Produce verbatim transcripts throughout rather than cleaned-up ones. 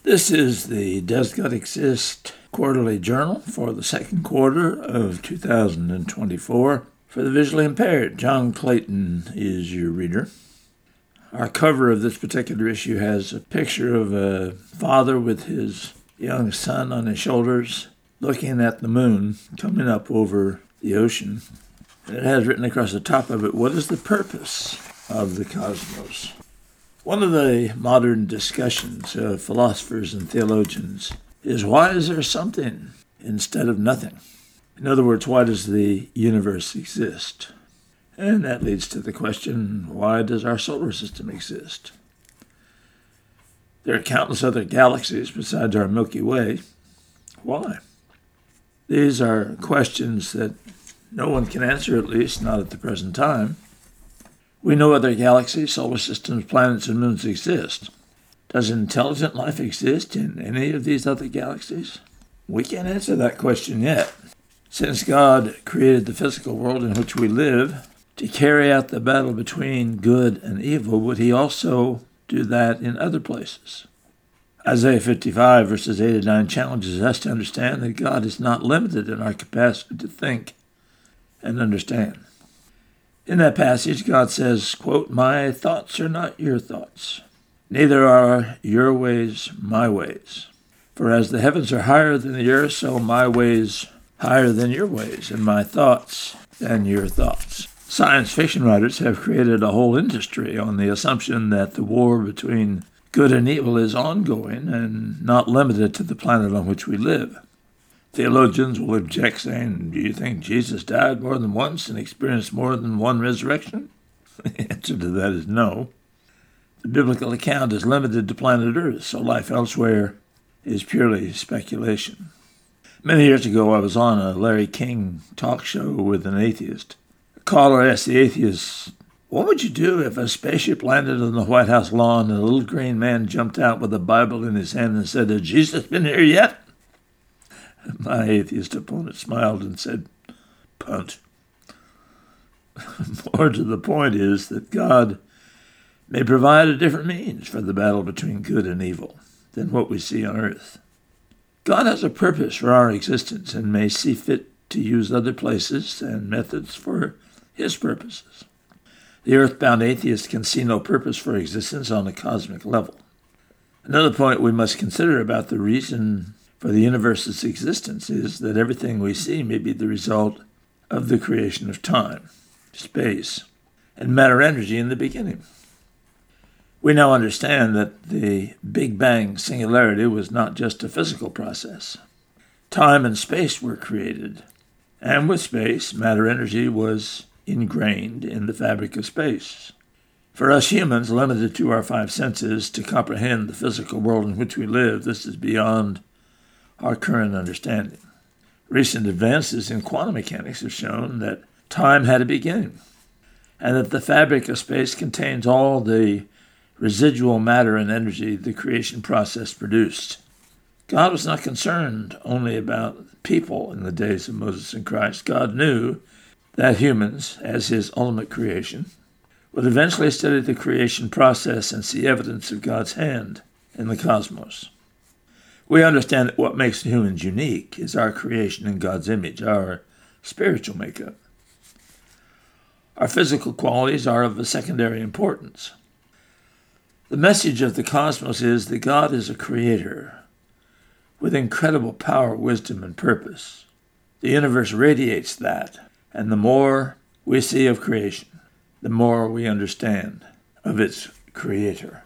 This is the Does God Exist quarterly journal for the second quarter of two thousand twenty-four. For the visually impaired, John Clayton is your reader. Our cover of this particular issue has a picture of a father with his young son on his shoulders looking at the moon coming up over the ocean. And it has written across the top of it, "What is the purpose of the cosmos?" One of the modern discussions of philosophers and theologians is, why is there something instead of nothing? In other words, why does the universe exist? And that leads to the question, why does our solar system exist? There are countless other galaxies besides our Milky Way. Why? These are questions that no one can answer, at least not at the present time. We know other galaxies, solar systems, planets, and moons exist. Does intelligent life exist in any of these other galaxies? We can't answer that question yet. Since God created the physical world in which we live to carry out the battle between good and evil, would he also do that in other places? Isaiah fifty-five, verses eight and nine challenges us to understand that God is not limited in our capacity to think and understand. In that passage, God says, quote, "My thoughts are not your thoughts, neither are your ways my ways. For as the heavens are higher than the earth, so my ways higher than your ways, and my thoughts than your thoughts." Science fiction writers have created a whole industry on the assumption that the war between good and evil is ongoing and not limited to the planet on which we live. Theologians will object, saying, do you think Jesus died more than once and experienced more than one resurrection? The answer to that is no. The biblical account is limited to planet Earth, so life elsewhere is purely speculation. Many years ago, I was on a Larry King talk show with an atheist. A caller asked the atheist, what would you do if a spaceship landed on the White House lawn and a little green man jumped out with a Bible in his hand and said, has Jesus been here yet? My atheist opponent smiled and said, punt. More to the point is that God may provide a different means for the battle between good and evil than what we see on earth. God has a purpose for our existence and may see fit to use other places and methods for his purposes. The earthbound atheist can see no purpose for existence on a cosmic level. Another point we must consider about the reason for the universe's existence is that everything we see may be the result of the creation of time, space, and matter-energy in the beginning. We now understand that the Big Bang singularity was not just a physical process. Time and space were created, and with space, matter-energy was ingrained in the fabric of space. For us humans, limited to our five senses to comprehend the physical world in which we live, this is beyond our current understanding. Recent advances in quantum mechanics have shown that time had a beginning, and that the fabric of space contains all the residual matter and energy the creation process produced. God was not concerned only about people in the days of Moses and Christ. God knew that humans, as his ultimate creation, would eventually study the creation process and see evidence of God's hand in the cosmos. We understand that what makes humans unique is our creation in God's image, our spiritual makeup. Our physical qualities are of a secondary importance. The message of the cosmos is that God is a creator with incredible power, wisdom, and purpose. The universe radiates that, and the more we see of creation, the more we understand of its creator.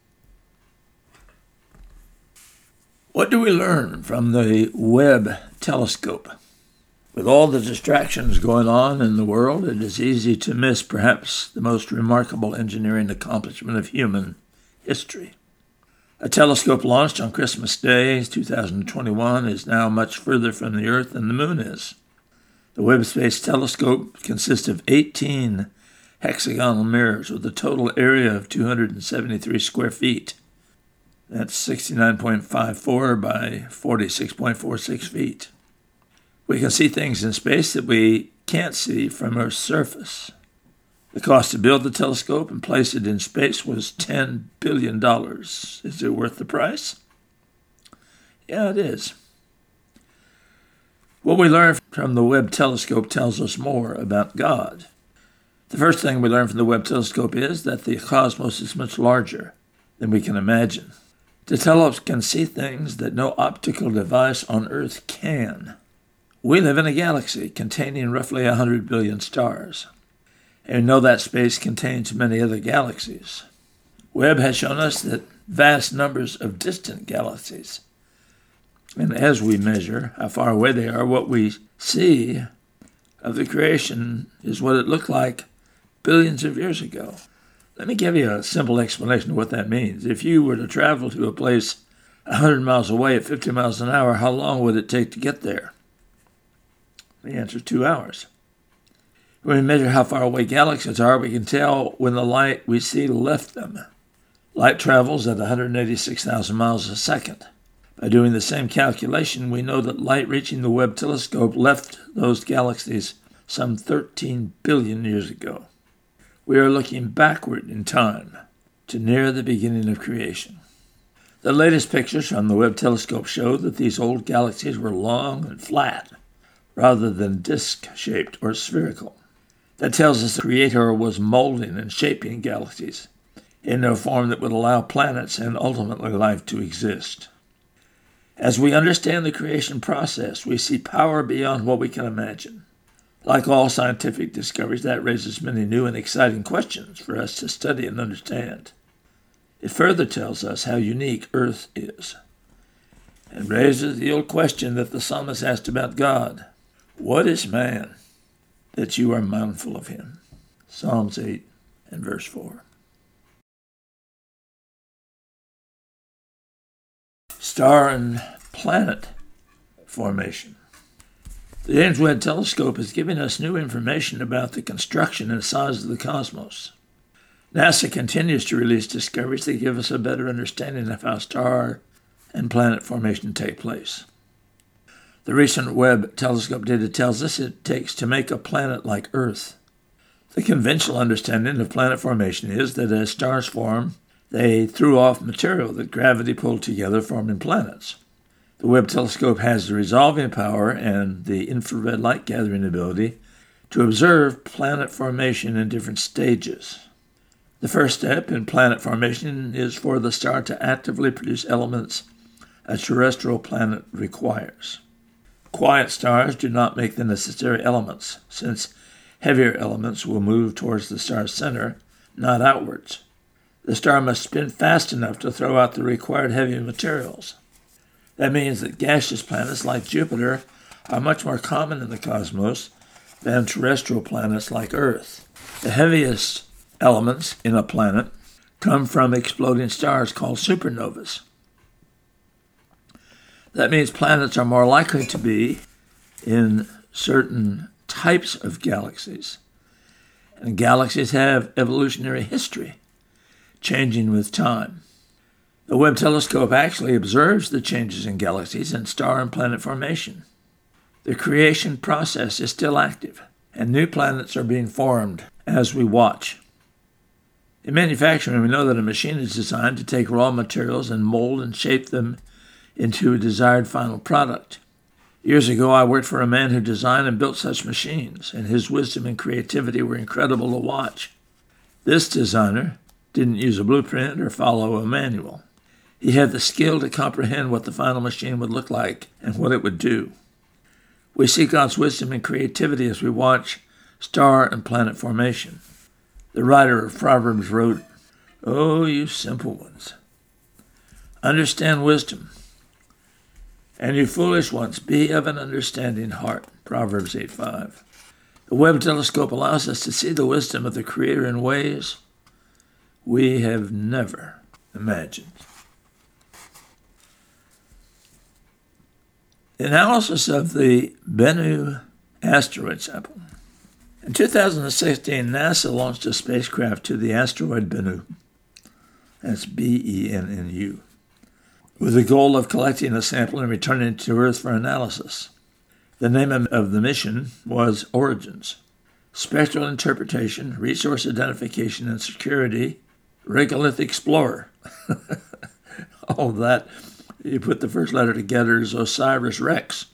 What do we learn from the Webb telescope? With all the distractions going on in the world, it is easy to miss perhaps the most remarkable engineering accomplishment of human history. A telescope launched on Christmas Day, two thousand twenty-one, is now much further from the Earth than the Moon is. The Webb Space Telescope consists of eighteen hexagonal mirrors with a total area of two hundred seventy-three square feet. That's sixty-nine point five four by forty-six point four six feet. We can see things in space that we can't see from Earth's surface. The cost to build the telescope and place it in space was ten billion dollars. Is it worth the price? Yeah, it is. What we learn from the Webb telescope tells us more about God. The first thing we learn from the Webb telescope is that the cosmos is much larger than we can imagine. The telescope can see things that no optical device on Earth can. We live in a galaxy containing roughly one hundred billion stars, and we know that space contains many other galaxies. Webb has shown us that vast numbers of distant galaxies, and as we measure how far away they are, what we see of the creation is what it looked like billions of years ago. Let me give you a simple explanation of what that means. If you were to travel to a place one hundred miles away at fifty miles an hour, how long would it take to get there? The answer is two hours. When we measure how far away galaxies are, we can tell when the light we see left them. Light travels at one hundred eighty-six thousand miles a second. By doing the same calculation, we know that light reaching the Webb telescope left those galaxies some thirteen billion years ago. We are looking backward in time to near the beginning of creation. The latest pictures from the Webb telescope show that these old galaxies were long and flat, rather than disc-shaped or spherical. That tells us the Creator was molding and shaping galaxies in a form that would allow planets and ultimately life to exist. As we understand the creation process, we see power beyond what we can imagine. Like all scientific discoveries, that raises many new and exciting questions for us to study and understand. It further tells us how unique Earth is, and raises the old question that the psalmist asked about God. What is man that you are mindful of him? Psalms eight and verse four. Star and planet formation. The James Webb Telescope is giving us new information about the construction and size of the cosmos. NASA continues to release discoveries that give us a better understanding of how star and planet formation take place. The recent Webb telescope data tells us it takes to make a planet like Earth. The conventional understanding of planet formation is that as stars form, they threw off material that gravity pulled together, forming planets. The Webb telescope has the resolving power and the infrared light gathering ability to observe planet formation in different stages. The first step in planet formation is for the star to actively produce elements a terrestrial planet requires. Quiet stars do not make the necessary elements, since heavier elements will move towards the star's center, not outwards. The star must spin fast enough to throw out the required heavy materials. That means that gaseous planets like Jupiter are much more common in the cosmos than terrestrial planets like Earth. The heaviest elements in a planet come from exploding stars called supernovas. That means planets are more likely to be in certain types of galaxies. And galaxies have evolutionary history, changing with time. The Webb telescope actually observes the changes in galaxies and star and planet formation. The creation process is still active, and new planets are being formed as we watch. In manufacturing, we know that a machine is designed to take raw materials and mold and shape them into a desired final product. Years ago, I worked for a man who designed and built such machines, and his wisdom and creativity were incredible to watch. This designer didn't use a blueprint or follow a manual. He had the skill to comprehend what the final machine would look like and what it would do. We see God's wisdom and creativity as we watch star and planet formation. The writer of Proverbs wrote, "Oh, you simple ones, understand wisdom, and you foolish ones, be of an understanding heart." Proverbs eight five. The Webb telescope allows us to see the wisdom of the Creator in ways we have never imagined. The analysis of the Bennu asteroid sample. In two thousand sixteen, NASA launched a spacecraft to the asteroid Bennu, that's B E N N U, with the goal of collecting a sample and returning it to Earth for analysis. The name of the mission was Origins: Spectral Interpretation, Resource Identification and Security, Regolith Explorer. All that You put the first letter together as Osiris Rex.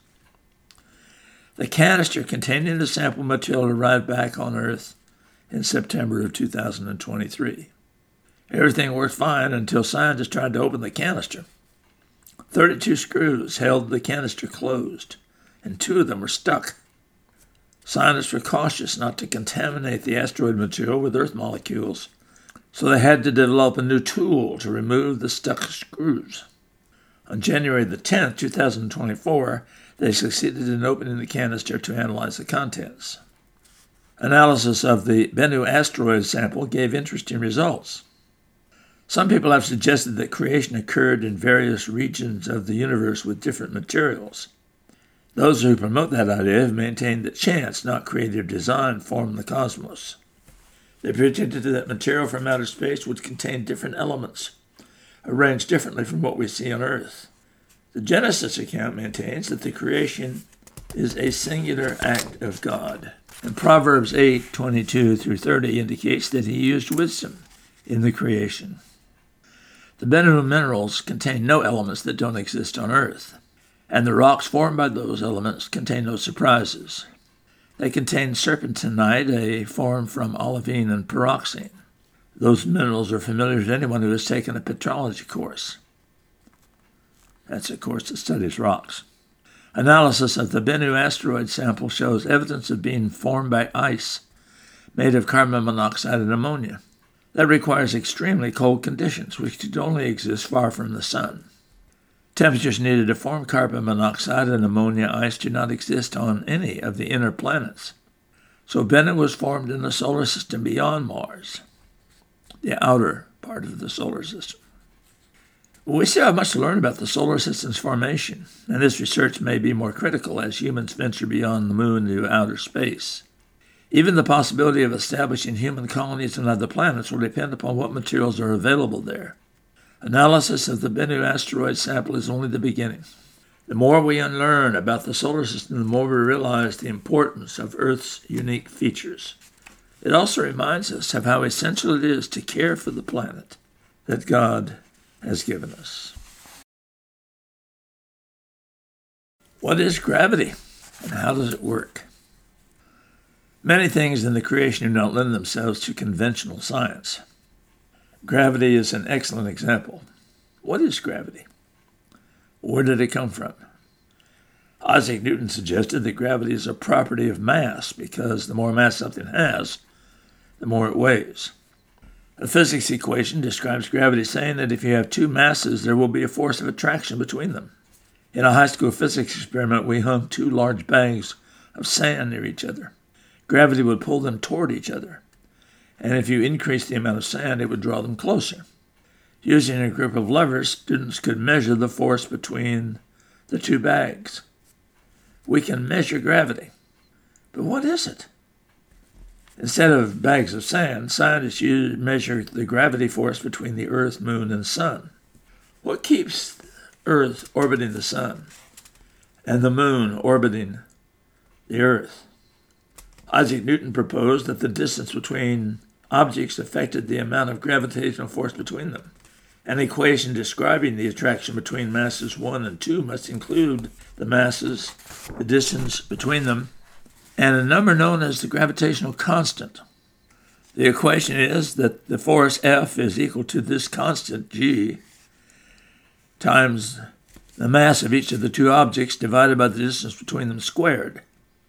The canister containing the sample material arrived back on Earth in September of two thousand twenty-three. Everything worked fine until scientists tried to open the canister. thirty-two screws held the canister closed, and two of them were stuck. Scientists were cautious not to contaminate the asteroid material with Earth molecules, so they had to develop a new tool to remove the stuck screws. On January the tenth, two thousand twenty-four, they succeeded in opening the canister to analyze the contents. Analysis of the Bennu asteroid sample gave interesting results. Some people have suggested that creation occurred in various regions of the universe with different materials. Those who promote that idea have maintained that chance, not creative design, formed the cosmos. They predicted that material from outer space would contain different elements, arranged differently from what we see on Earth. The Genesis account maintains that the creation is a singular act of God. And Proverbs eight, twenty-two through thirty indicates that he used wisdom in the creation. The Bennu minerals contain no elements that don't exist on Earth, and the rocks formed by those elements contain no surprises. They contain serpentinite, a form from olivine and pyroxene. Those minerals are familiar to anyone who has taken a petrology course. That's a course that studies rocks. Analysis of the Bennu asteroid sample shows evidence of being formed by ice made of carbon monoxide and ammonia. That requires extremely cold conditions, which could only exist far from the sun. Temperatures needed to form carbon monoxide and ammonia ice do not exist on any of the inner planets. So Bennu was formed in the solar system beyond Mars, the outer part of the solar system. We still have much to learn about the solar system's formation, and this research may be more critical as humans venture beyond the moon into outer space. Even the possibility of establishing human colonies on other planets will depend upon what materials are available there. Analysis of the Bennu asteroid sample is only the beginning. The more we unlearn about the solar system, the more we realize the importance of Earth's unique features. It also reminds us of how essential it is to care for the planet that God has given us. What is gravity, and how does it work? Many things in the creation do not lend themselves to conventional science. Gravity is an excellent example. What is gravity? Where did it come from? Isaac Newton suggested that gravity is a property of mass because the more mass something has, the more it weighs. A physics equation describes gravity saying that if you have two masses, there will be a force of attraction between them. In a high school physics experiment, we hung two large bags of sand near each other. Gravity would pull them toward each other, and if you increased the amount of sand, it would draw them closer. Using a group of levers, students could measure the force between the two bags. We can measure gravity, but what is it? Instead of bags of sand, scientists use, measure the gravity force between the Earth, Moon, and Sun. What keeps Earth orbiting the Sun and the Moon orbiting the Earth? Isaac Newton proposed that the distance between objects affected the amount of gravitational force between them. An equation describing the attraction between masses one and two must include the masses, the distance between them, and a number known as the gravitational constant. The equation is that the force F is equal to this constant, G, times the mass of each of the two objects divided by the distance between them squared.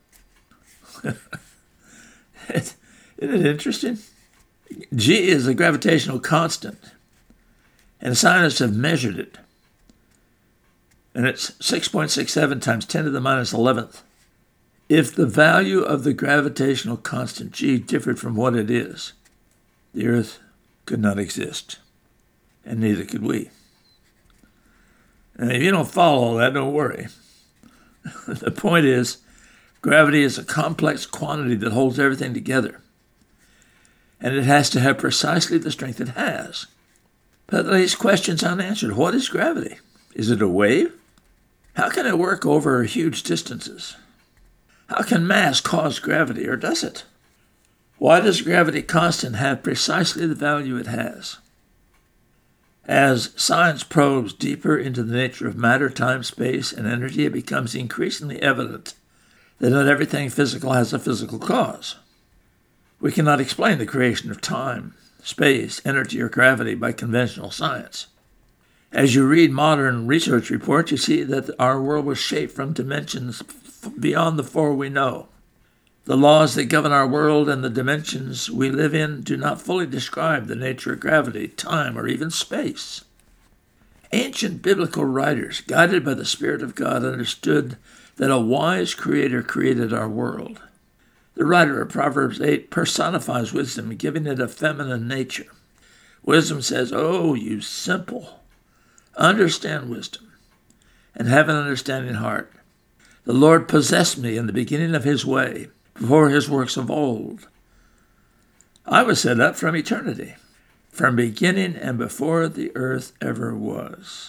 Isn't it interesting? G is the gravitational constant, and scientists have measured it. And it's six point six seven times ten to the minus eleventh. If the value of the gravitational constant G differed from what it is, the Earth could not exist, and neither could we. And if you don't follow all that, don't worry. The point is, gravity is a complex quantity that holds everything together, and it has to have precisely the strength it has. But these questions unanswered. What is gravity? Is it a wave? How can it work over huge distances? How can mass cause gravity, or does it? Why does gravity constant have precisely the value it has? As science probes deeper into the nature of matter, time, space, and energy, it becomes increasingly evident that not everything physical has a physical cause. We cannot explain the creation of time, space, energy, or gravity by conventional science. As you read modern research reports, you see that our world was shaped from dimensions beyond the four we know. The laws that govern our world and the dimensions we live in do not fully describe the nature of gravity, time, or even space. Ancient biblical writers, guided by the Spirit of God, understood that a wise Creator created our world. The writer of Proverbs eight personifies wisdom, giving it a feminine nature. Wisdom says, "Oh, you simple, understand wisdom, and have an understanding heart. The Lord possessed me in the beginning of his way, before his works of old. I was set up from eternity, from beginning and before the earth ever was."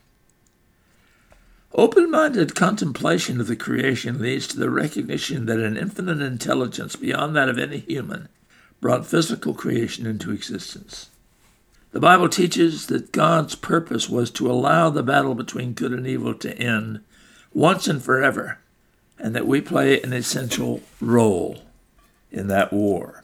Open-minded contemplation of the creation leads to the recognition that an infinite intelligence beyond that of any human brought physical creation into existence. The Bible teaches that God's purpose was to allow the battle between good and evil to end once and forever, and that we play an essential role in that war.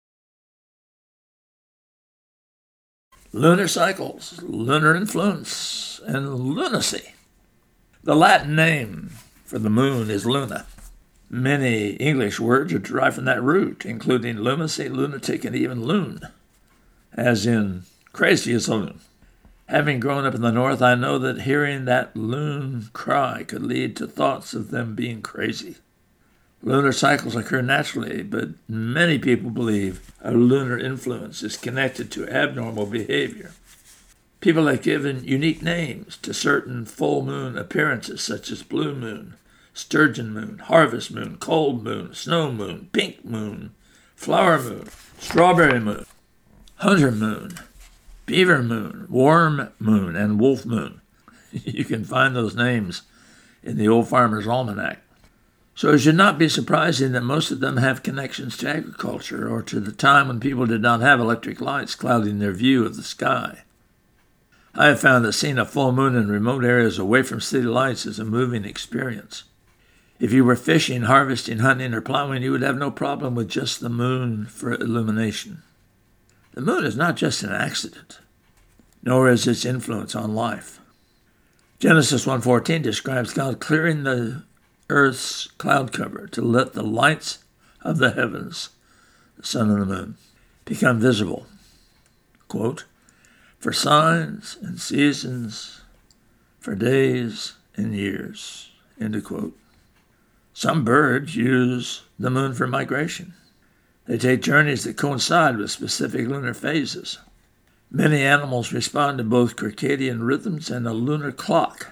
Lunar cycles, lunar influence, and lunacy. The Latin name for the moon is Luna. Many English words are derived from that root, including lunacy, lunatic, and even loon, as in crazy as a loon. Having grown up in the north, I know that hearing that loon cry could lead to thoughts of them being crazy. Lunar cycles occur naturally, but many people believe a lunar influence is connected to abnormal behavior. People have given unique names to certain full moon appearances, such as blue moon, sturgeon moon, harvest moon, cold moon, snow moon, pink moon, flower moon, strawberry moon, hunter moon, beaver moon, worm moon, and wolf moon. You can find those names in the Old Farmer's Almanac. So it should not be surprising that most of them have connections to agriculture or to the time when people did not have electric lights clouding their view of the sky. I have found that seeing a full moon in remote areas away from city lights is a moving experience. If you were fishing, harvesting, hunting, or plowing, you would have no problem with just the moon for illumination. The moon is not just an accident, nor is its influence on life. Genesis one fourteen describes God clearing the earth's cloud cover to let the lights of the heavens, the sun and the moon, become visible. Quote, "For signs and seasons, for days and years." End of quote. Some birds use the moon for migration. They take journeys that coincide with specific lunar phases. Many animals respond to both circadian rhythms and a lunar clock.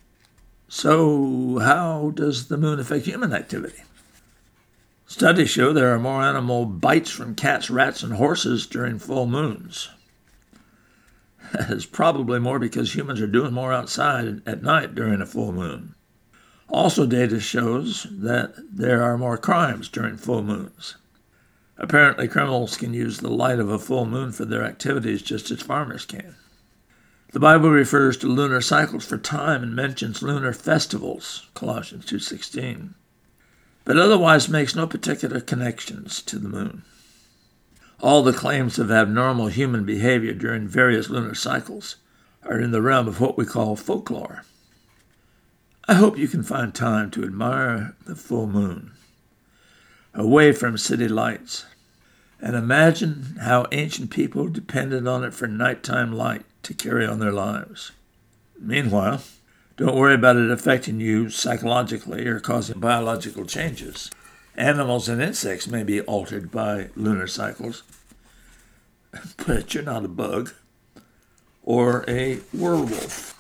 So, how does the moon affect human activity? Studies show there are more animal bites from cats, rats, and horses during full moons. That is probably more because humans are doing more outside at night during a full moon. Also, data shows that there are more crimes during full moons. Apparently, criminals can use the light of a full moon for their activities just as farmers can. The Bible refers to lunar cycles for time and mentions lunar festivals, Colossians two sixteen, but otherwise makes no particular connections to the moon. All the claims of abnormal human behavior during various lunar cycles are in the realm of what we call folklore. I hope you can find time to admire the full moon, away from city lights, and imagine how ancient people depended on it for nighttime light to carry on their lives. Meanwhile, don't worry about it affecting you psychologically or causing biological changes. Animals and insects may be altered by lunar cycles, but you're not a bug or a werewolf.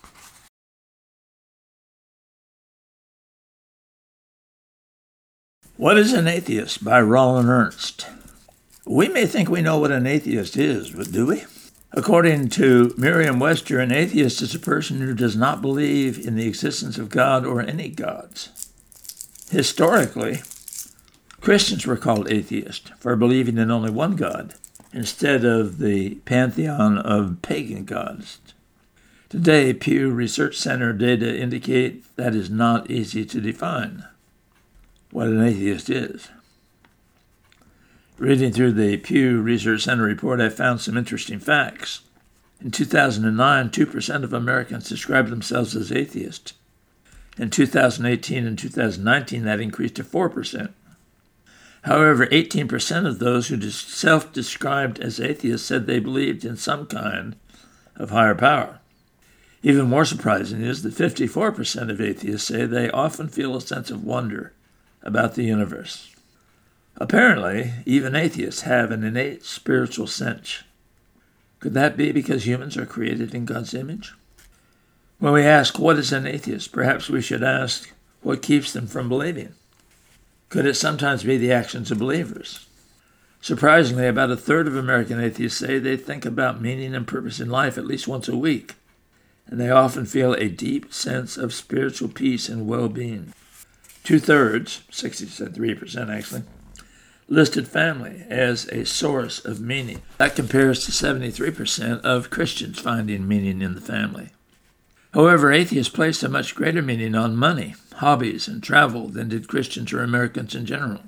What is an Atheist? By Roland Ernst. We may think we know what an atheist is, but do we? According to Merriam-Webster, an atheist is a person who does not believe in the existence of God or any gods. Historically, Christians were called atheists for believing in only one God, instead of the pantheon of pagan gods. Today, Pew Research Center data indicate that is not easy to define what an atheist is. Reading through the Pew Research Center report, I found some interesting facts. In two thousand nine, two percent of Americans described themselves as atheists. In two thousand eighteen and two thousand nineteen, that increased to four percent. However, eighteen percent of those who self-described as atheists said they believed in some kind of higher power. Even more surprising is that fifty-four percent of atheists say they often feel a sense of wonder about the universe. Apparently, even atheists have an innate spiritual sense. Could that be because humans are created in God's image? When we ask, what is an atheist, perhaps we should ask, what keeps them from believing? Could it sometimes be the actions of believers? Surprisingly, about a third of American atheists say they think about meaning and purpose in life at least once a week, and they often feel a deep sense of spiritual peace and well-being. Two-thirds, sixty-three percent actually, listed family as a source of meaning. That compares to seventy-three percent of Christians finding meaning in the family. However, atheists placed a much greater meaning on money, hobbies, and travel than did Christians or Americans in general.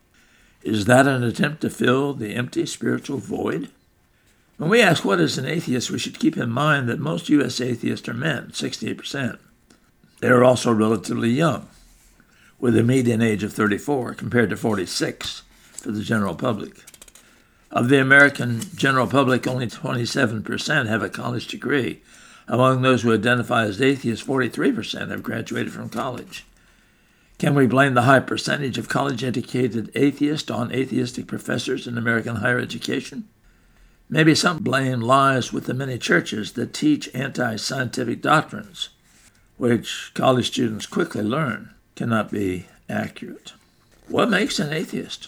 Is that an attempt to fill the empty spiritual void? When we ask what is an atheist, we should keep in mind that most U S atheists are men, sixty-eight percent. They are also relatively young, with a median age of thirty-four compared to forty-six for the general public. Of the American general public, only twenty-seven percent have a college degree. Among those who identify as atheists, forty-three percent have graduated from college. Can we blame the high percentage of college-educated atheists on atheistic professors in American higher education? Maybe some blame lies with the many churches that teach anti-scientific doctrines, which college students quickly learn cannot be accurate. What makes an atheist?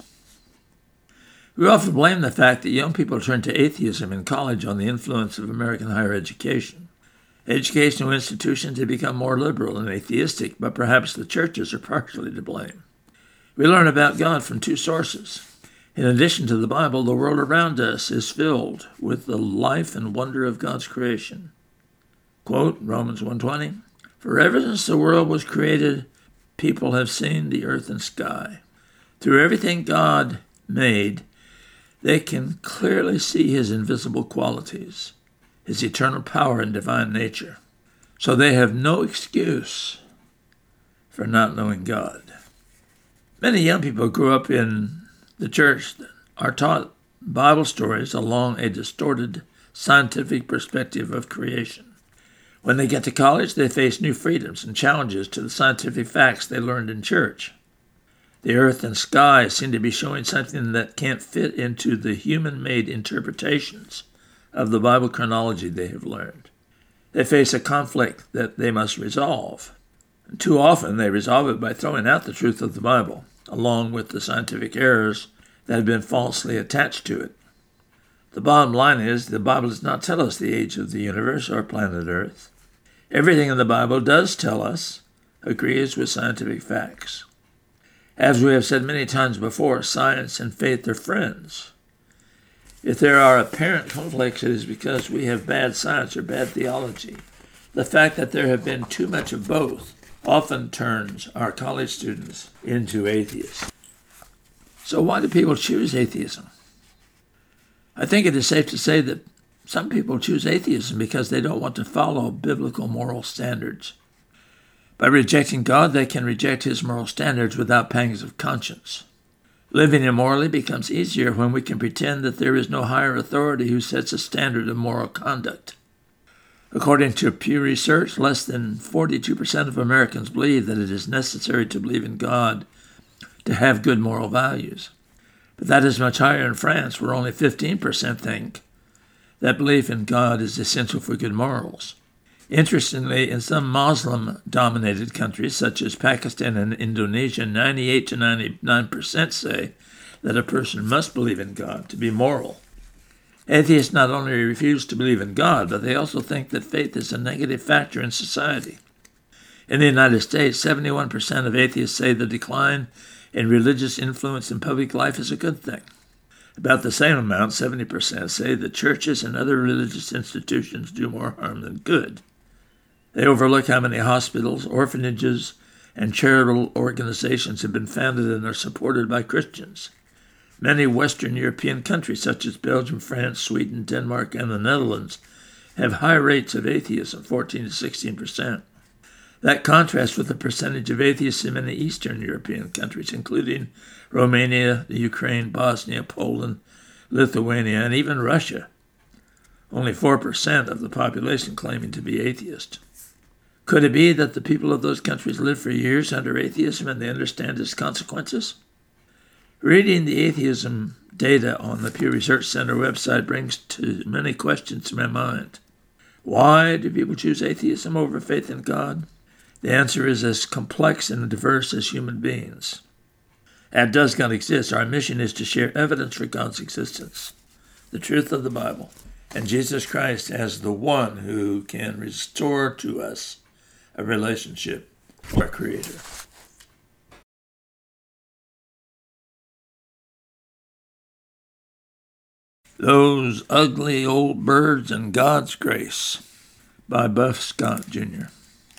We often blame the fact that young people turn to atheism in college on the influence of American higher education. Educational institutions have become more liberal and atheistic, but perhaps the churches are partially to blame. We learn about God from two sources. In addition to the Bible, the world around us is filled with the life and wonder of God's creation. Quote, Romans one twenty, "For ever since the world was created, people have seen the earth and sky. Through everything God made, they can clearly see his invisible qualities, his eternal power and divine nature. So they have no excuse for not knowing God." Many young people grew up in the church are taught Bible stories along a distorted scientific perspective of creation. When they get to college, they face new freedoms and challenges to the scientific facts they learned in church. The earth and sky seem to be showing something that can't fit into the human-made interpretations of the Bible chronology they have learned. They face a conflict that they must resolve. And too often they resolve it by throwing out the truth of the Bible, along with the scientific errors that have been falsely attached to it. The bottom line is the Bible does not tell us the age of the universe or planet Earth. Everything in the Bible does tell us agrees with scientific facts. As we have said many times before, science and faith are friends. If there are apparent conflicts, it is because we have bad science or bad theology. The fact that there have been too much of both often turns our college students into atheists. So why do people choose atheism? I think it is safe to say that some people choose atheism because they don't want to follow biblical moral standards. By rejecting God, they can reject his moral standards without pangs of conscience. Living immorally becomes easier when we can pretend that there is no higher authority who sets a standard of moral conduct. According to Pew Research, less than forty-two percent of Americans believe that it is necessary to believe in God to have good moral values. But that is much higher in France, where only fifteen percent think that belief in God is essential for good morals. Interestingly, in some Muslim-dominated countries, such as Pakistan and Indonesia, ninety-eight to ninety-nine percent say that a person must believe in God to be moral. Atheists not only refuse to believe in God, but they also think that faith is a negative factor in society. In the United States, seventy-one percent of atheists say the decline in religious influence in public life is a good thing. About the same amount, seventy percent, say that churches and other religious institutions do more harm than good. They overlook how many hospitals, orphanages, and charitable organizations have been founded and are supported by Christians. Many Western European countries, such as Belgium, France, Sweden, Denmark, and the Netherlands, have high rates of atheism, fourteen to sixteen percent. That contrasts with the percentage of atheists in many Eastern European countries, including Romania, the Ukraine, Bosnia, Poland, Lithuania, and even Russia. Only four percent of the population claiming to be atheist. Could it be that the people of those countries live for years under atheism and they understand its consequences? Reading the atheism data on the Pew Research Center website brings to many questions to my mind. Why do people choose atheism over faith in God? The answer is as complex and diverse as human beings. And does God exist? Our mission is to share evidence for God's existence, the truth of the Bible, and Jesus Christ as the one who can restore to us a relationship with our Creator. Those Ugly Old Birds and God's Grace by Buff Scott, Junior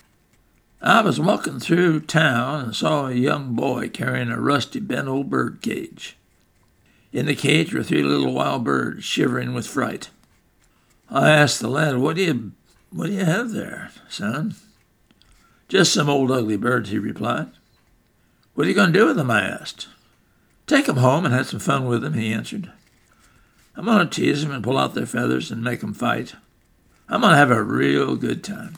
I was walking through town and saw a young boy carrying a rusty bent old bird cage. In the cage were three little wild birds shivering with fright. I asked the lad, what do you, what do you have there, son? Just some old ugly birds, he replied. What are you going to do with them, I asked. Take them home and have some fun with them, he answered. I'm going to tease them and pull out their feathers and make them fight. I'm going to have a real good time.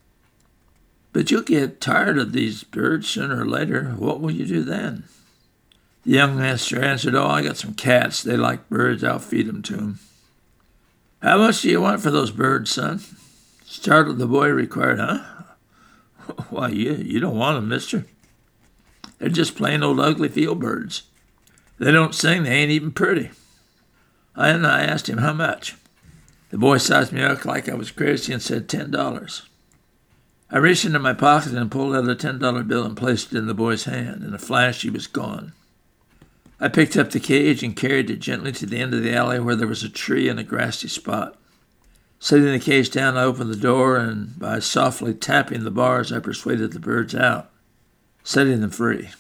But you'll get tired of these birds sooner or later. What will you do then? The young master answered, oh, I got some cats. They like birds. I'll feed them to them. How much do you want for those birds, son? Startled, the boy required, huh? Why, you, you don't want them, mister. They're just plain old ugly field birds. They don't sing. They ain't even pretty. And I asked him how much. The boy sized me up like I was crazy and said ten dollars. I reached into my pocket and pulled out a ten dollar bill and placed it in the boy's hand. In a flash, he was gone. I picked up the cage and carried it gently to the end of the alley where there was a tree and a grassy spot. Setting the cage down, I opened the door, and by softly tapping the bars, I persuaded the birds out, setting them free.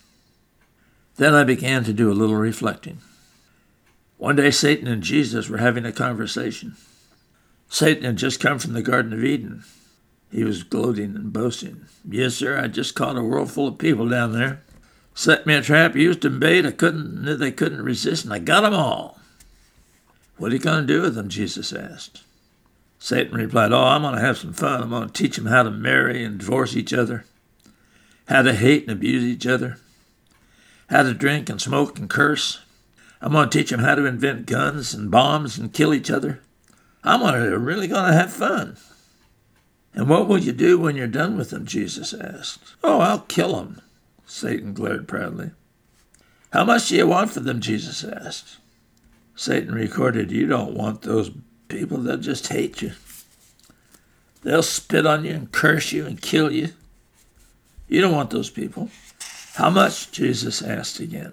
Then I began to do a little reflecting. One day, Satan and Jesus were having a conversation. Satan had just come from the Garden of Eden. He was gloating and boasting. Yes, sir, I just caught a world full of people down there. Set me a trap, used them bait, I couldn't, they couldn't resist, and I got them all. What are you going to do with them, Jesus asked. Satan replied, oh, I'm going to have some fun. I'm going to teach them how to marry and divorce each other, how to hate and abuse each other, how to drink and smoke and curse. I'm going to teach them how to invent guns and bombs and kill each other. I'm gonna, really going to have fun. And what will you do when you're done with them, Jesus asked. Oh, I'll kill them, Satan glared proudly. How much do you want for them, Jesus asked. Satan retorted, you don't want those people. They'll just hate you. They'll spit on you and curse you and kill you. You don't want those people. How much? Jesus asked again.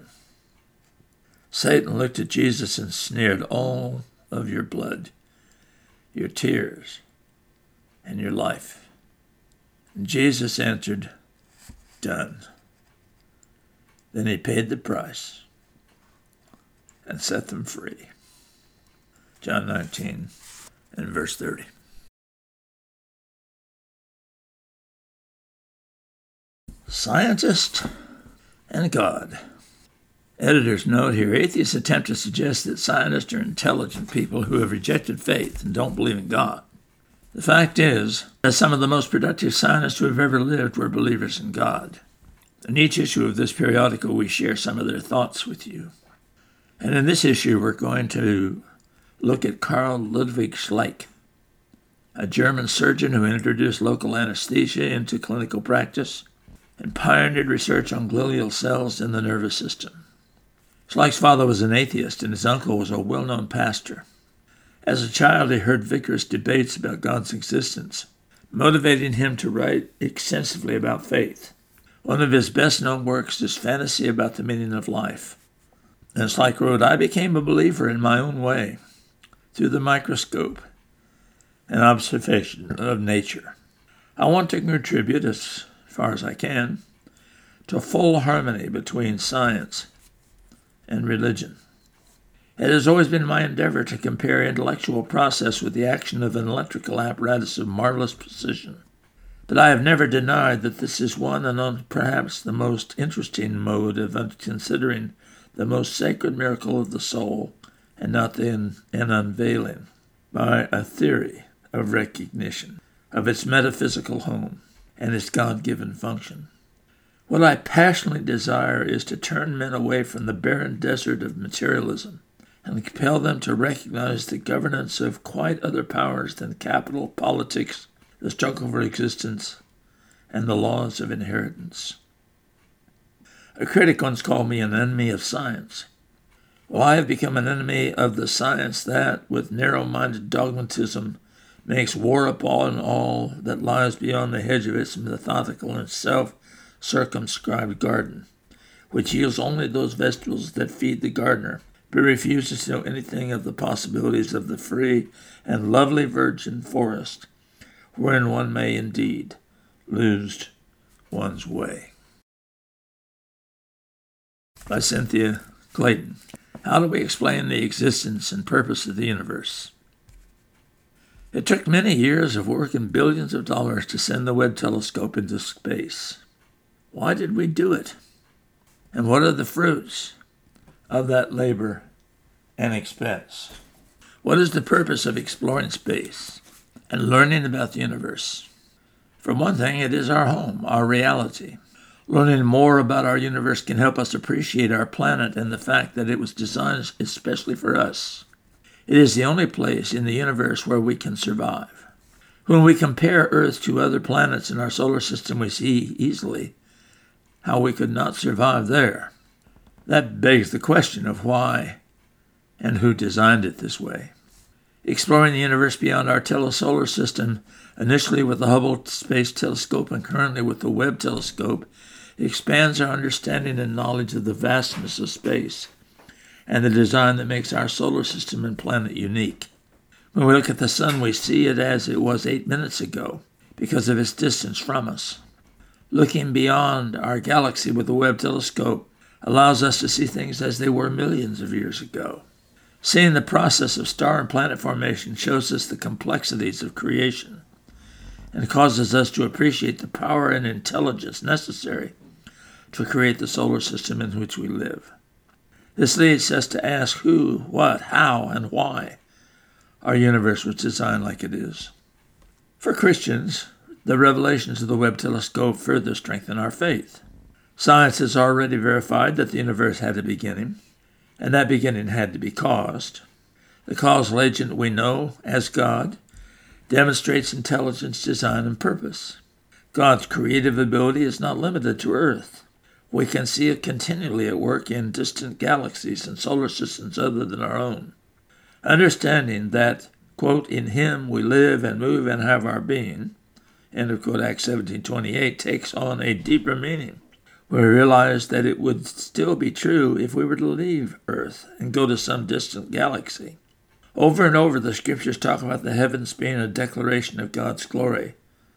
Satan looked at Jesus and sneered, all of your blood, your tears, and your life. And Jesus answered, done. Then he paid the price and set them free. John nineteen and verse thirty. Scientist and God. Editor's note here, atheists attempt to suggest that scientists are intelligent people who have rejected faith and don't believe in God. The fact is that some of the most productive scientists who have ever lived were believers in God. In each issue of this periodical, we share some of their thoughts with you. And in this issue, we're going to look at Carl Ludwig Schleich, a German surgeon who introduced local anesthesia into clinical practice and pioneered research on glial cells in the nervous system. Schleich's father was an atheist, and his uncle was a well-known pastor. As a child, he heard vigorous debates about God's existence, motivating him to write extensively about faith. One of his best-known works is Fantasy About the Meaning of Life. And it's like Road, I became a believer in my own way, through the microscope and observation of nature. I want to contribute, as far as I can, to full harmony between science and religion. It has always been my endeavor to compare intellectual process with the action of an electrical apparatus of marvelous precision. But I have never denied that this is one and perhaps the most interesting mode of considering the most sacred miracle of the soul, and not then an unveiling by a theory of recognition of its metaphysical home and its God-given function. What I passionately desire is to turn men away from the barren desert of materialism and compel them to recognize the governance of quite other powers than capital, politics, the struggle for existence, and the laws of inheritance. A critic once called me an enemy of science. Well, I have become an enemy of the science that, with narrow-minded dogmatism, makes war upon all that lies beyond the hedge of its methodical and self-circumscribed garden, which yields only those vegetables that feed the gardener, but refuses to know anything of the possibilities of the free and lovely virgin forest, wherein one may indeed lose one's way. By Cynthia Clayton. How do we explain the existence and purpose of the universe? It took many years of work and billions of dollars to send the Webb telescope into space. Why did we do it? And what are the fruits of that labor and expense? What is the purpose of exploring space and learning about the universe? For one thing, it is our home, our reality. Learning more about our universe can help us appreciate our planet and the fact that it was designed especially for us. It is the only place in the universe where we can survive. When we compare Earth to other planets in our solar system, we see easily how we could not survive there. That begs the question of why and who designed it this way. Exploring the universe beyond our telesolar system, initially with the Hubble Space Telescope and currently with the Webb Telescope, expands our understanding and knowledge of the vastness of space and the design that makes our solar system and planet unique. When we look at the sun, we see it as it was eight minutes ago because of its distance from us. Looking beyond our galaxy with the Webb Telescope allows us to see things as they were millions of years ago. Seeing the process of star and planet formation shows us the complexities of creation and causes us to appreciate the power and intelligence necessary to create the solar system in which we live. This leads us to ask who, what, how, and why our universe was designed like it is. For Christians, the revelations of the Webb Telescope further strengthen our faith. Science has already verified that the universe had a beginning, and that beginning had to be caused. The causal agent we know as God demonstrates intelligence, design, and purpose. God's creative ability is not limited to Earth. We can see it continually at work in distant galaxies and solar systems other than our own. Understanding that, quote, in him we live and move and have our being, end of quote, Acts seventeen twenty-eight, takes on a deeper meaning. We realize that it would still be true if we were to leave Earth and go to some distant galaxy. Over and over, the scriptures talk about the heavens being a declaration of God's glory.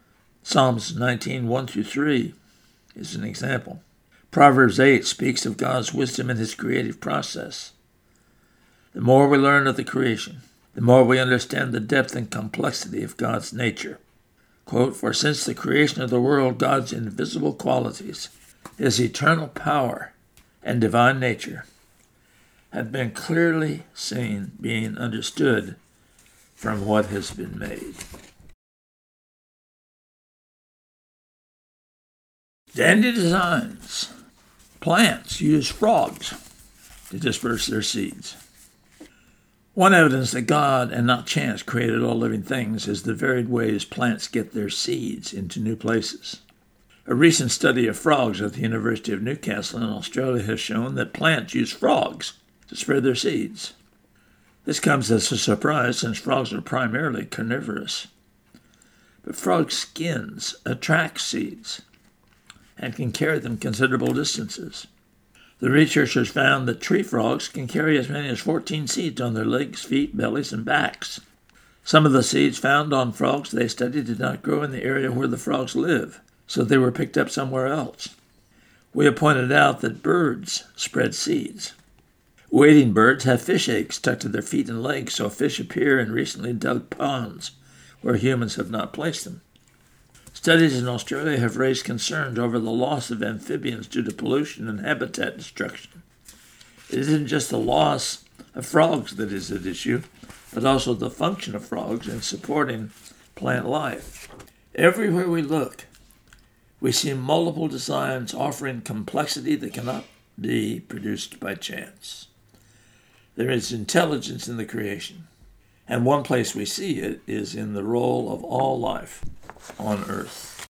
Psalms nineteen, one through three is an example. Proverbs eight speaks of God's wisdom in his creative process. The more we learn of the creation, the more we understand the depth and complexity of God's nature. Quote, for since the creation of the world, God's invisible qualities, his eternal power and divine nature, have been clearly seen, being understood from what has been made. Dandy designs. Plants use frogs to disperse their seeds. One evidence that God and not chance created all living things is the varied ways plants get their seeds into new places. A recent study of frogs at the University of Newcastle in Australia has shown that plants use frogs to spread their seeds. This comes as a surprise since frogs are primarily carnivorous. But frog skins attract seeds and can carry them considerable distances. The researchers found that tree frogs can carry as many as fourteen seeds on their legs, feet, bellies, and backs. Some of the seeds found on frogs they studied did not grow in the area where the frogs live, so they were picked up somewhere else. We have pointed out that birds spread seeds. Wading birds have fish eggs stuck to their feet and legs, so fish appear in recently dug ponds where humans have not placed them. Studies in Australia have raised concerns over the loss of amphibians due to pollution and habitat destruction. It isn't just the loss of frogs that is at issue, but also the function of frogs in supporting plant life. Everywhere we look, we see multiple designs offering complexity that cannot be produced by chance. There is intelligence in the creation, and one place we see it is in the role of all life on Earth.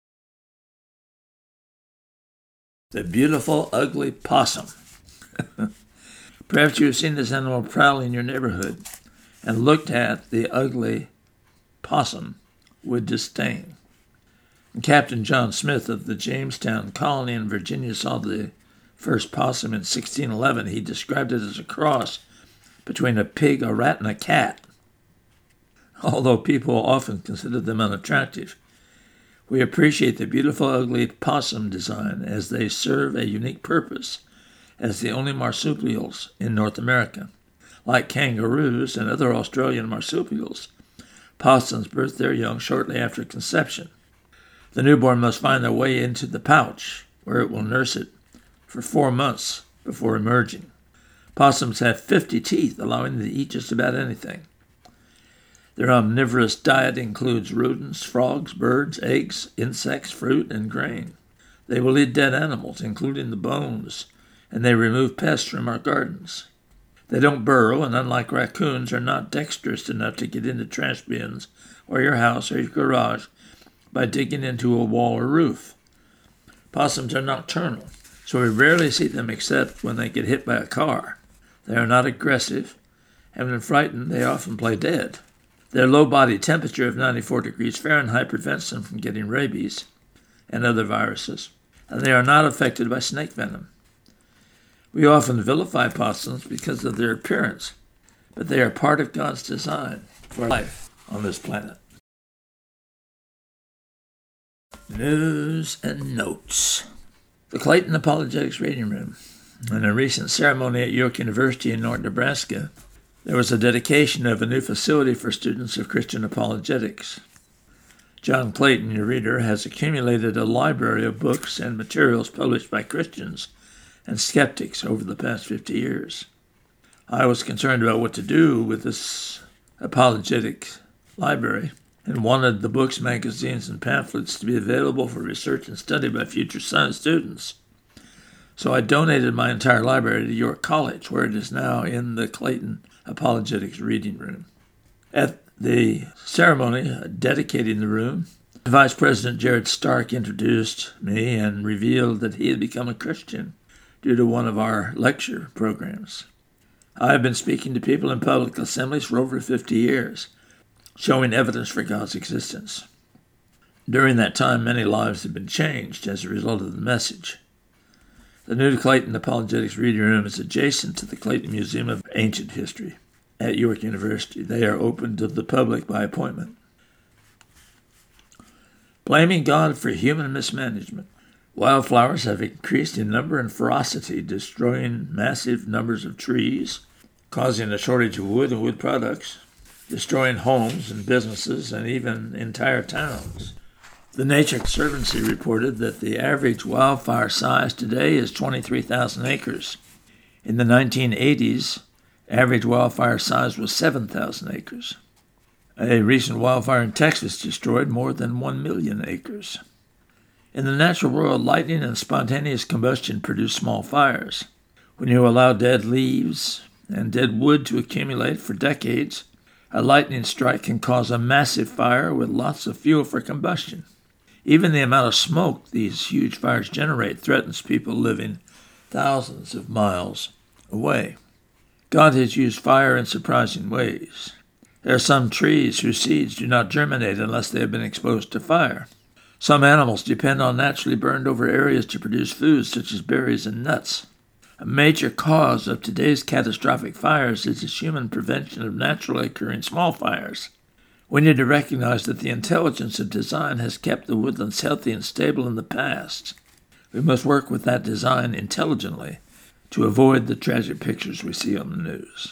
The beautiful, ugly possum. Perhaps you have seen this animal prowling in your neighborhood and looked at the ugly possum with disdain. Captain John Smith of the Jamestown colony in Virginia saw the first possum in sixteen eleven. He described it as a cross between a pig, a rat, and a cat. Although people often consider them unattractive, we appreciate the beautiful, ugly possum design as they serve a unique purpose as the only marsupials in North America. Like kangaroos and other Australian marsupials, possums birth their young shortly after conception. The newborn must find their way into the pouch, where it will nurse it for four months before emerging. Possums have fifty teeth, allowing them to eat just about anything. Their omnivorous diet includes rodents, frogs, birds, eggs, insects, fruit, and grain. They will eat dead animals, including the bones, and they remove pests from our gardens. They don't burrow, and unlike raccoons, are not dexterous enough to get into trash bins or your house or your garage by digging into a wall or roof. Possums are nocturnal, so we rarely see them except when they get hit by a car. They are not aggressive, and when frightened, they often play dead. Their low body temperature of ninety-four degrees Fahrenheit prevents them from getting rabies and other viruses, and they are not affected by snake venom. We often vilify possums because of their appearance, but they are part of God's design for life on this planet. News and notes. The Clayton Apologetics Reading Room. In a recent ceremony at York University in North Nebraska, there was a dedication of a new facility for students of Christian apologetics. John Clayton, your reader, has accumulated a library of books and materials published by Christians and skeptics over the past fifty years. I was concerned about what to do with this apologetic library and wanted the books, magazines, and pamphlets to be available for research and study by future science students. So I donated my entire library to York College, where it is now in the Clayton Apologetics Reading Room. At the ceremony dedicating the room, Vice President Jared Stark introduced me and revealed that he had become a Christian due to one of our lecture programs. I have been speaking to people in public assemblies for over fifty years, showing evidence for God's existence. During that time, many lives have been changed as a result of the message. The new Clayton Apologetics Reading Room is adjacent to the Clayton Museum of Ancient History at York University. They are open to the public by appointment. Blaming God for human mismanagement. Wildflowers have increased in number and ferocity, destroying massive numbers of trees, causing a shortage of wood and wood products, destroying homes and businesses and even entire towns. The Nature Conservancy reported that the average wildfire size today is twenty-three thousand acres. In the nineteen eighties, average wildfire size was seven thousand acres. A recent wildfire in Texas destroyed more than one million acres. In the natural world, lightning and spontaneous combustion produce small fires. When you allow dead leaves and dead wood to accumulate for decades, a lightning strike can cause a massive fire with lots of fuel for combustion. Even the amount of smoke these huge fires generate threatens people living thousands of miles away. God has used fire in surprising ways. There are some trees whose seeds do not germinate unless they have been exposed to fire. Some animals depend on naturally burned over areas to produce foods such as berries and nuts. A major cause of today's catastrophic fires is its human prevention of naturally occurring small fires. We need to recognize that the intelligence of design has kept the woodlands healthy and stable in the past. We must work with that design intelligently to avoid the tragic pictures we see on the news.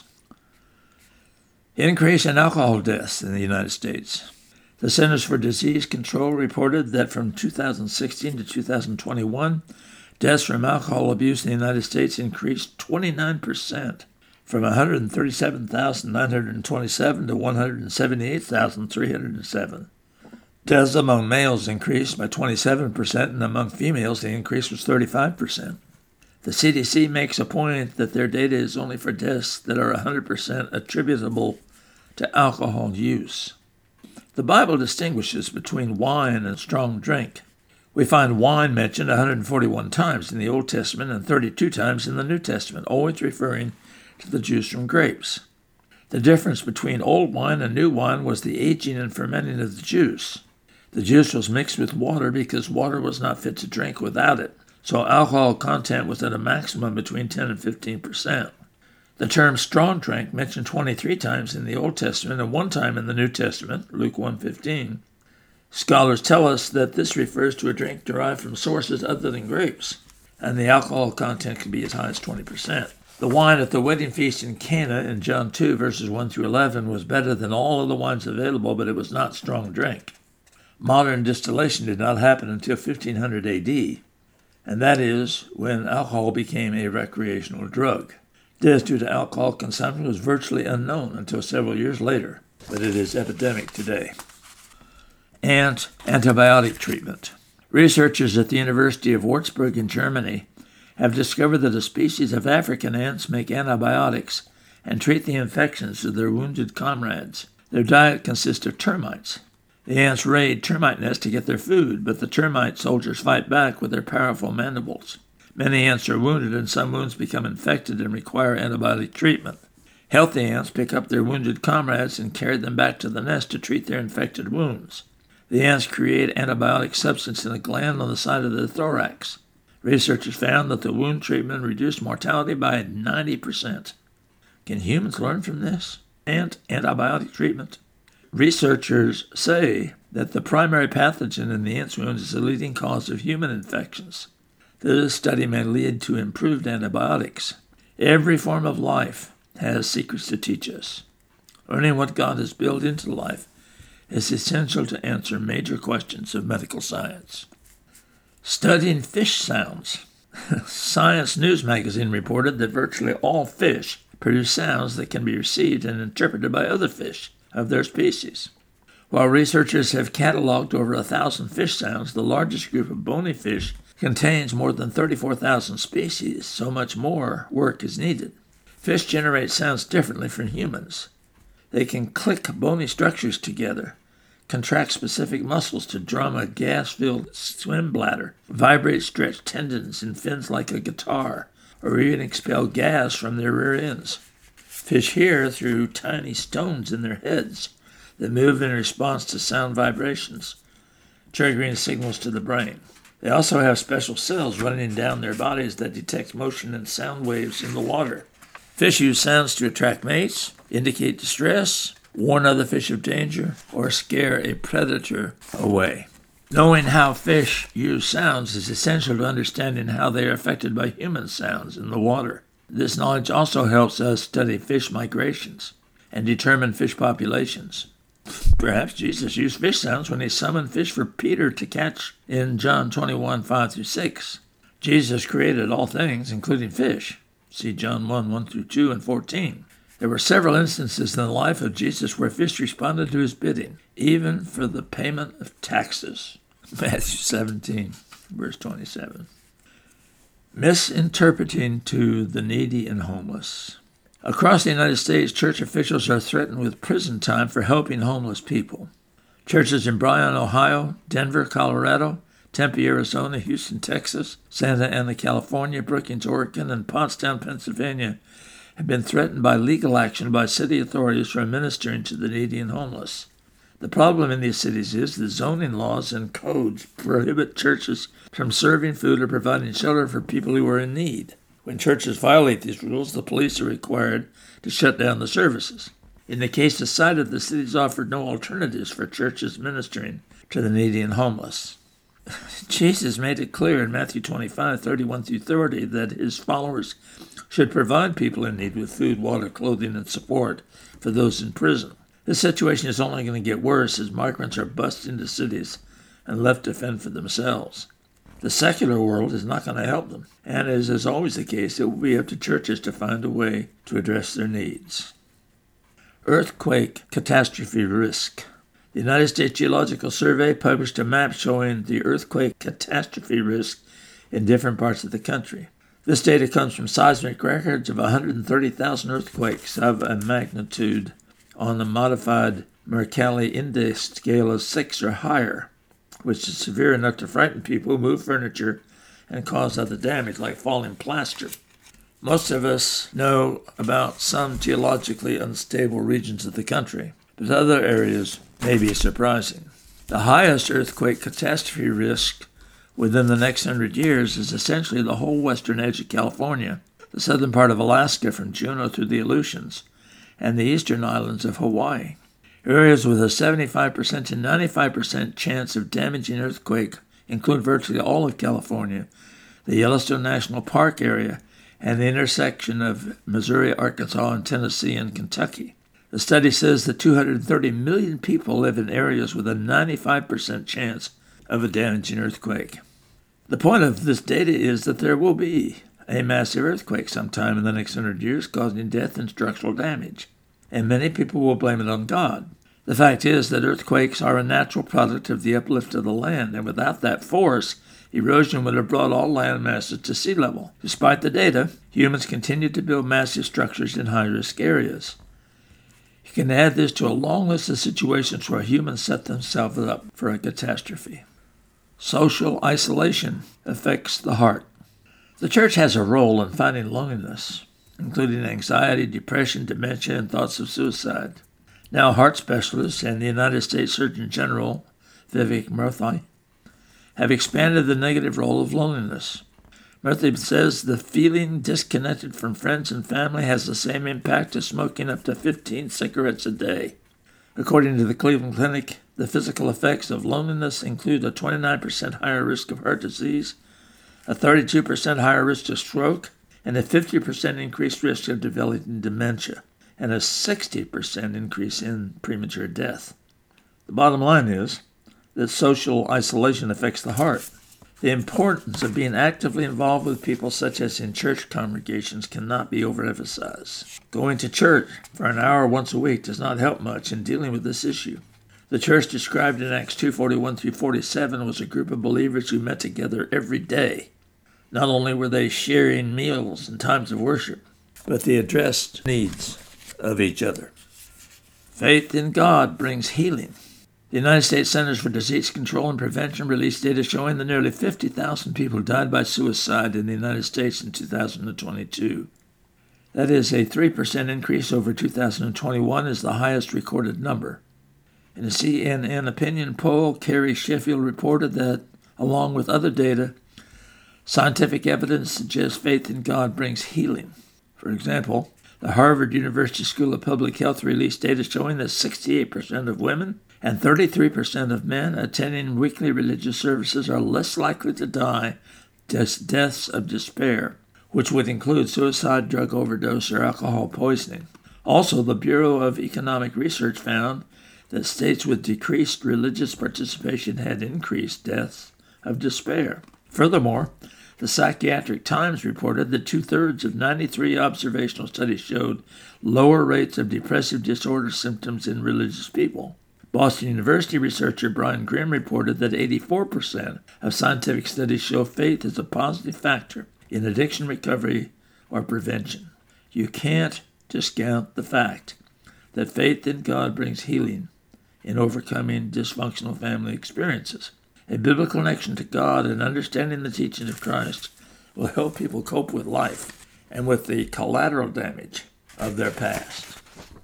Increase in alcohol deaths in the United States. The Centers for Disease Control reported that from two thousand sixteen to two thousand twenty-one, deaths from alcohol abuse in the United States increased twenty-nine percent, from one hundred thirty-seven thousand nine hundred twenty-seven to one hundred seventy-eight thousand three hundred seven. Deaths among males increased by twenty-seven percent, and among females the increase was thirty-five percent. The C D C makes a point that their data is only for deaths that are one hundred percent attributable to alcohol use. The Bible distinguishes between wine and strong drink. We find wine mentioned one hundred forty-one times in the Old Testament and thirty-two times in the New Testament, always referring to the juice from grapes. The difference between old wine and new wine was the aging and fermenting of the juice. The juice was mixed with water because water was not fit to drink without it, so alcohol content was at a maximum between ten and fifteen percent. The term strong drink, mentioned twenty-three times in the Old Testament and one time in the New Testament, Luke one fifteen. Scholars tell us that this refers to a drink derived from sources other than grapes, and the alcohol content can be as high as twenty percent. The wine at the wedding feast in Cana in John two, verses one through eleven, was better than all of the wines available, but it was not strong drink. Modern distillation did not happen until fifteen hundred A D, and that is when alcohol became a recreational drug. Death due to alcohol consumption was virtually unknown until several years later, but it is epidemic today. And antibiotic treatment. Researchers at the University of Würzburg in Germany have discovered that a species of African ants make antibiotics and treat the infections of their wounded comrades. Their diet consists of termites. The ants raid termite nests to get their food, but the termite soldiers fight back with their powerful mandibles. Many ants are wounded, and some wounds become infected and require antibiotic treatment. Healthy ants pick up their wounded comrades and carry them back to the nest to treat their infected wounds. The ants create antibiotic substance in a gland on the side of the thorax. Researchers found that the wound treatment reduced mortality by ninety percent. Can humans learn from this? Ant antibiotic treatment? Researchers say that the primary pathogen in the ant's wound is the leading cause of human infections. This study may lead to improved antibiotics. Every form of life has secrets to teach us. Learning what God has built into life is essential to answer major questions of medical science. Studying fish sounds. Science News magazine reported that virtually all fish produce sounds that can be received and interpreted by other fish of their species. While researchers have cataloged over a thousand fish sounds, the largest group of bony fish contains more than thirty-four thousand species, so much more work is needed. Fish generate sounds differently from humans. They can click bony structures together, contract specific muscles to drum a gas-filled swim bladder, vibrate stretched tendons in fins like a guitar, or even expel gas from their rear ends. Fish hear through tiny stones in their heads that move in response to sound vibrations, triggering signals to the brain. They also have special cells running down their bodies that detect motion and sound waves in the water. Fish use sounds to attract mates, indicate distress, warn other fish of danger, or scare a predator away. Knowing how fish use sounds is essential to understanding how they are affected by human sounds in the water. This knowledge also helps us study fish migrations and determine fish populations. Perhaps Jesus used fish sounds when he summoned fish for Peter to catch in John twenty-one, five through six. Jesus created all things, including fish. See John one, one through two and fourteen. There were several instances in the life of Jesus where fish responded to his bidding, even for the payment of taxes. Matthew seventeen, verse twenty-seven. Misinterpreting to the needy and homeless. Across the United States, church officials are threatened with prison time for helping homeless people. Churches in Bryan, Ohio, Denver, Colorado, Tempe, Arizona, Houston, Texas, Santa Ana, California, Brookings, Oregon, and Pottstown, Pennsylvania have been threatened by legal action by city authorities for ministering to the needy and homeless. The problem in these cities is that zoning laws and codes prohibit churches from serving food or providing shelter for people who are in need. When churches violate these rules, the police are required to shut down the services. In the cases cited, the cities offered no alternatives for churches ministering to the needy and homeless. Jesus made it clear in Matthew twenty-five, thirty-one through thirty, that his followers should provide people in need with food, water, clothing, and support for those in prison. This situation is only going to get worse as migrants are bussed into cities and left to fend for themselves. The secular world is not going to help them, and as is always the case, it will be up to churches to find a way to address their needs. Earthquake catastrophe risk. The United States Geological Survey published a map showing the earthquake catastrophe risk in different parts of the country. This data comes from seismic records of one hundred thirty thousand earthquakes of a magnitude on the modified Mercalli Index scale of six or higher, which is severe enough to frighten people, move furniture, and cause other damage like falling plaster. Most of us know about some geologically unstable regions of the country, but other areas may be surprising. The highest earthquake catastrophe risk within the next hundred years is essentially the whole western edge of California, the southern part of Alaska from Juneau through the Aleutians, and the eastern islands of Hawaii. Areas with a seventy-five percent to ninety-five percent chance of damaging earthquake include virtually all of California, the Yellowstone National Park area, and the intersection of Missouri, Arkansas, and Tennessee and Kentucky. The study says that two hundred thirty million people live in areas with a ninety-five percent chance of a damaging earthquake. The point of this data is that there will be a massive earthquake sometime in the next hundred years, causing death and structural damage, and many people will blame it on God. The fact is that earthquakes are a natural product of the uplift of the land, and without that force, erosion would have brought all land masses to sea level. Despite the data, humans continue to build massive structures in high-risk areas. You can add this to a long list of situations where humans set themselves up for a catastrophe. Social isolation affects the heart. The church has a role in fighting loneliness, including anxiety, depression, dementia, and thoughts of suicide. Now, heart specialists and the United States Surgeon General, Vivek Murthy, have expanded the negative role of loneliness. Murthy says the feeling disconnected from friends and family has the same impact as smoking up to fifteen cigarettes a day. According to the Cleveland Clinic, the physical effects of loneliness include a twenty-nine percent higher risk of heart disease, a thirty-two percent higher risk of stroke, and a fifty percent increased risk of developing dementia, and a sixty percent increase in premature death. The bottom line is that social isolation affects the heart. The importance of being actively involved with people, such as in church congregations, cannot be overemphasized. Going to church for an hour once a week does not help much in dealing with this issue. The church described in Acts two forty-one through forty-seven was a group of believers who met together every day. Not only were they sharing meals and times of worship, but they addressed needs of each other. Faith in God brings healing. The United States Centers for Disease Control and Prevention released data showing that nearly fifty thousand people died by suicide in the United States in two thousand twenty-two. That is a three percent increase over two thousand twenty-one, is the highest recorded number. In a C N N opinion poll, Carrie Sheffield reported that, along with other data, scientific evidence suggests faith in God brings healing. For example, the Harvard University School of Public Health released data showing that sixty-eight percent of women and thirty-three percent of men attending weekly religious services are less likely to die deaths of despair, which would include suicide, drug overdose, or alcohol poisoning. Also, the Bureau of Economic Research found that states with decreased religious participation had increased deaths of despair. Furthermore, the Psychiatric Times reported that two-thirds of ninety-three observational studies showed lower rates of depressive disorder symptoms in religious people. Boston University researcher Brian Grimm reported that eighty-four percent of scientific studies show faith as a positive factor in addiction recovery or prevention. You can't discount the fact that faith in God brings healing in overcoming dysfunctional family experiences. A biblical connection to God and understanding the teachings of Christ will help people cope with life and with the collateral damage of their past.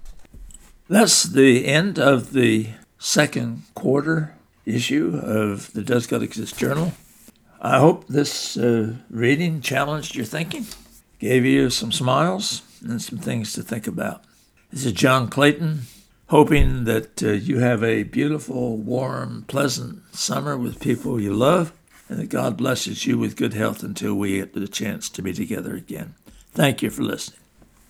That's the end of the second quarter issue of the Does God Exist Journal. I hope this uh, reading challenged your thinking, gave you some smiles and some things to think about. This is John Clayton, hoping that uh, you have a beautiful, warm, pleasant summer with people you love, and that God blesses you with good health until we get the chance to be together again. Thank you for listening.